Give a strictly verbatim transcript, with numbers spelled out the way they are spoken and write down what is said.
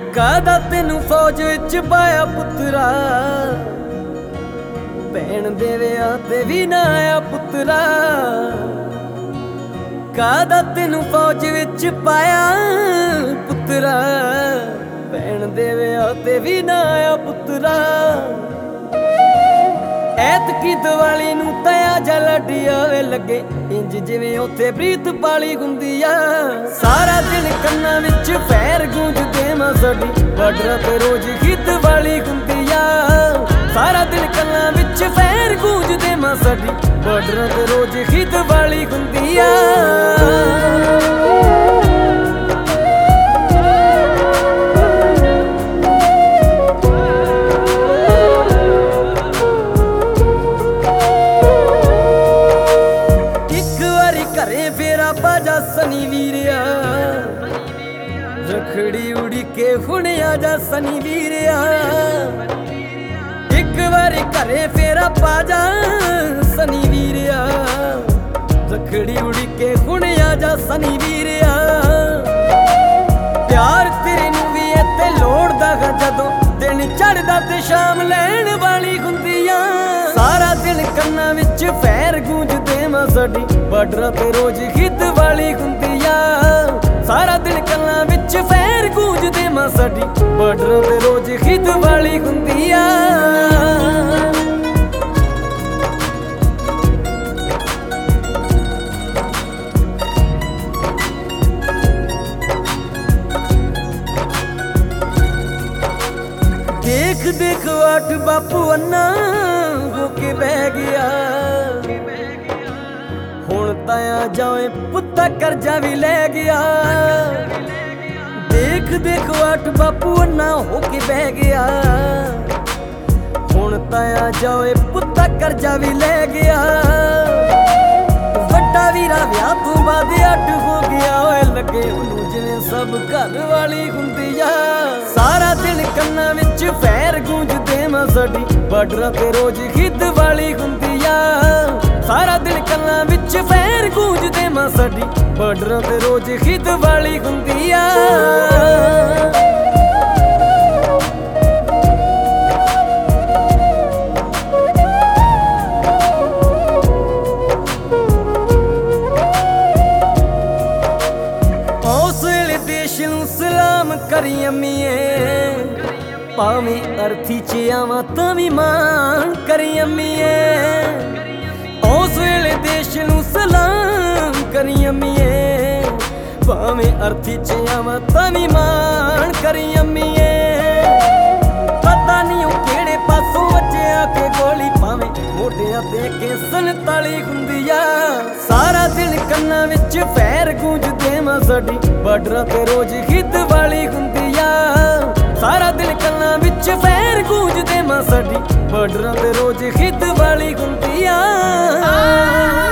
ਕਾਹਦਾ ਤੈਨੂੰ ਫੌਜ ਵਿੱਚ ਪਾਇਆ ਪੁੱਤਰਾ, ਭੈਣ ਦੇ ਵਿਆਹ ਤੇ ਵੀ ਨਾ ਆਇਆ ਪੁੱਤਰਾ। ਕਾਹਦਾ ਤੈਨੂੰ ਫੌਜ ਵਿੱਚ ਪਾਇਆ ਪੁੱਤਰਾ, ਭੈਣ ਦੇ ਵਿਆਹ ਤੇ ਵੀ ਨਾ ਆਇਆ ਪੁੱਤਰਾ। ਐਤਕੀ ਦੀਵਾਲੀ ਨੂੰ ਤਇਆ ਜਾ ਲਾਡੀਆ ਵੇ ਲੱਗੇ, ਇੰਜ ਜਿਵੇਂ ਉੱਥੇ ਪ੍ਰੀਤ ਪਾਲੀ ਹੁੰਦੀ ਆ। ਸਾਰਾ ਦਿਨ ਕੰਨਾਂ ਵਿੱਚ ਫੈਰ ਗੂੰਜਦੇ ਮਾਂ ਸਾਡੀ, ਬਾਰਡਰਾਂ ਤੇ ਰੋਜ਼ ਹੀ ਦੀਵਾਲੀ ਹੁੰਦੀ ਆ। ਸਾਰਾ ਦਿਨ ਕੰਨਾਂ ਵਿੱਚ ਫੈਰ ਗੂੰਜਦੇ ਮਾਂ ਸਾਡੀ, ਬਾਰਡਰਾਂ ਤੇ ਰੋਜ਼ ਹੀ ਦੀਵਾਲੀ ਹੁੰਦੀ ਆ। ਘਰੇ ਫੇਰਾ ਬਾਜਾ ਸਨੀ ਵੀਰਿਆ, ਰਖੜੀ ਉੜੀ ਕੇ ਹੁਣ ਆ ਜਾ ਸਨੀ ਵੀਰਿਆ। ਇੱਕ ਵਾਰੀ ਘਰੇ ਫੇਰਾ ਬਾਜਾ ਸਨੀ ਵੀਰਿਆ, ਰਖੜੀ ਉੜੀ ਕੇ ਹੁਣ ਆ ਜਾ ਸਨੀ ਵੀਰਿਆ। ਪਿਆਰ ਤੇਰੇ ਨੂੰ ਵੀ ਇੱਥੇ ਲੋੜਦਾ ਗਾ, ਜਦੋਂ ਦਿਨ ਚੜ੍ਹਦਾ ਤੇ ਸ਼ਾਮ ਲੈਣ ਵਾਲੀ ਹੁੰਦੀ ਆ। ਸਾਰਾ ਦਿਨ ਕੰਨਾਂ ਵਿੱਚ ਫੈਰ ਗੂੰਜਦੇ ਮਾਂ ਸਾਡੀ, ਬਾਰਡਰਾਂ ਤੇ ਰੋਜ਼ ਹੀ ਦੀਵਾਲੀ ਹੁੰਦੀ ਆ। ਸਾਰਾ ਦਿਨ ਕੰਨਾਂ ਵਿੱਚ ਫੈਰ ਗੂੰਜਦੇ ਮਾਂ ਸਾਡੀ, ਬਾਰਡਰਾਂ ਤੇ ਰੋਜ਼ ਹੀ ਦੀਵਾਲੀ ਹੁੰਦੀ ਆ। ਦੇਖ ਦੇਖ ਆਠ ਬਾਪੂ ਅੰਨਾ ਹੋ ਕੇ ਬਹਿ ਗਿਆ, ਹੁਣ ਤਾਂ ਆ ਜਾਏ ਪੁੱਤਾ ਕਰਜ਼ਾ ਵੀ ਲੈ ਗਿਆ। ਦੇਖ ਦੇਖ ਆਠ ਬਾਪੂ ਅੰਨਾ ਹੋ ਕੇ ਬਹਿ ਗਿਆ, ਹੁਣ ਤਾਂ ਆ ਜਾਏ ਪੁੱਤਾ ਕਰਜ਼ਾ ਵੀ ਲੈ ਗਿਆ। ਵੱਡਾ ਵੀਰਾ ਵਿਆਹ ਤੋਂ ਬਾਅਦ ਅੱਡ ਹੋ ਗਿਆ, ਓਏ ਲੱਗੇ ਉਹਨੂੰ ਜਿਵੇਂ ਸਭ ਘਰ ਵਾਲੀ ਹੁੰਦੀ ਆ। ਸਾਰਾ ਦਿਨ ਕੰਨਾਂ ਵਿੱਚ ਫੈਰ ਗੂੰਜਦੇ ਮਾਂ ਸਾਡੀ, ਬਾਰਡਰਾਂ ਤੇ ਰੋਜ਼ ਹੀ ਦੀਵਾਲੀ ਹੁੰਦੀ ਆ। ਸਾਰਾ ਦਿਨ ਕੰਨਾਂ ਵਿੱਚ ਫੈਰ ਗੂੰਜਦੇ ਮਾਂ ਸਾਡੀ, ਬਾਰਡਰਾਂ ਤੇ ਰੋਜ਼ ਹੀ ਦੀਵਾਲੀ ਹੁੰਦੀ ਆ। ਉਸ ਵੇਲੇ ਦੇਸ਼ ਨੂੰ ਸਲਾਮ ਕਰੀ ਅੰਮੀਏ, ਭਾਵੇਂ ਅਰਥੀ ਚ ਆਵਾਂ ਤਾਂ ਵੀ ਮਾਣ ਕਰੀ ਅੰਮੀਏ। ਉਸ ਵੇਲੇ ਦੇਸ਼ ਨੂੰ ਸਲਾਮ ਕਰੀ ਅੰਮੀਏ, ਭਾਵੇਂ ਅਰਥੀ ਚ ਆਵਾਂ ਤਾਂ ਵੀ ਮਾਣ ਕਰੀ ਅੰਮੀਏ। ਪਤਾ ਨਹੀਂ ਉਹ ਕਿਹੜੇ ਪਾਸੋਂ ਵੱਜਿਆ ਕਿ ਗੋਲੀ, ਭਾਵੇਂ ਮੋਢਿਆਂ ਤੇ ਕੇ ਸੰਤਾਲੀ ਹੁੰਦੀ ਆ। ਸਾਰਾ ਦਿਨ ਕੰਨਾਂ ਵਿੱਚ ਫੈਰ ਗੂੰਜਦੇ ਮਾਂ ਸਾਡੀ, ਬਾਰਡਰਾਂ ਤੇ ਰੋਜ਼ ਹੀ ਦੀਵਾਲੀ ਹੁੰਦੀ ਆ। ਸਾਰਾ ਦਿਨ ਕੰਨਾਂ ਵਿੱਚ ਫੈਰ ਗੂੰਜਦੇ ਮਾਂ ਸਾਡੀ, ਬਾਰਡਰਾਂ ਤੇ ਰੋਜ਼ ਹੀ ਦੀਵਾਲੀ ਹੁੰਦੀ ਆ।